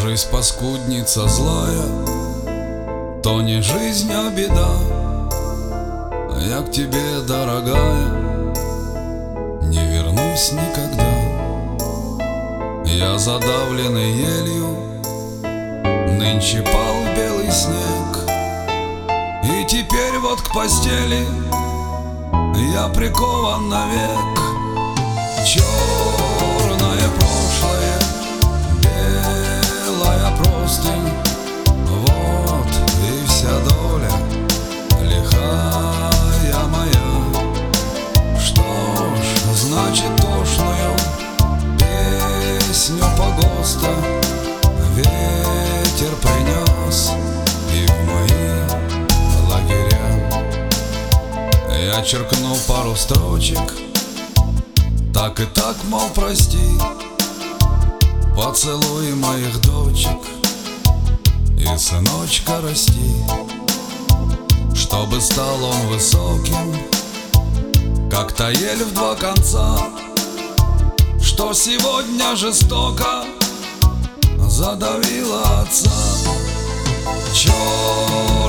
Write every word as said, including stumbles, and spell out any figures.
жизнь паскудница злая, то не жизнь, а беда. Я к тебе, дорогая, не вернусь никогда. Я задавленный елью нынче пал в белый снег, и теперь вот к постели я прикован навек. Черное прошлое, белая простынь, вот и вся доля лихая моя. Что ж, значит, тошную песню погоста ветер принес и в мои лагеря. Я черкну пару строчек, так и так, мол, прости, поцелуй моих дочек и сыночка расти, чтобы стал он высоким, как та ель в два конца, что сегодня жестоко задавила отца. Черт